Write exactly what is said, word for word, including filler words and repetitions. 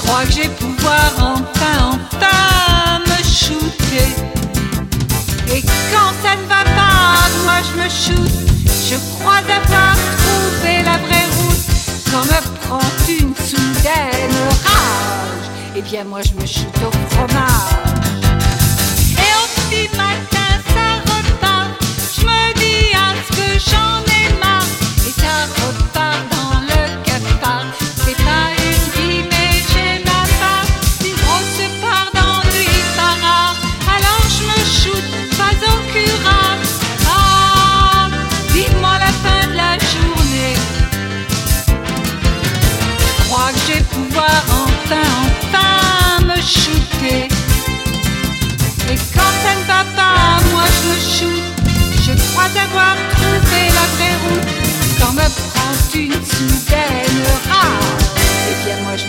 crois que je vais pouvoir enfin, enfin me shooter. Et quand ça ne va pas, moi je me shoot. Je crois avoir trouvé la vraie route. Quand me prend une soudaine rage, eh bien moi je me shoot au fromage. Et au petit matin ça repart. Je me dis à ce que j'en ai marre. Et ça repart dans le cafard. C'est pas une vie mais j'ai ma part. Une grosse part d'ennui par rare. Alors je me shoot, pas au curare. Ah, dis-moi la fin de la journée. Je crois que je vais pouvoir enfin, enfin me shooter. Et quand ça ne va pas, moi je me shoot. Je crois avoir trouvé la vraie route. Quand me prend une soudaine rage, eh bien moi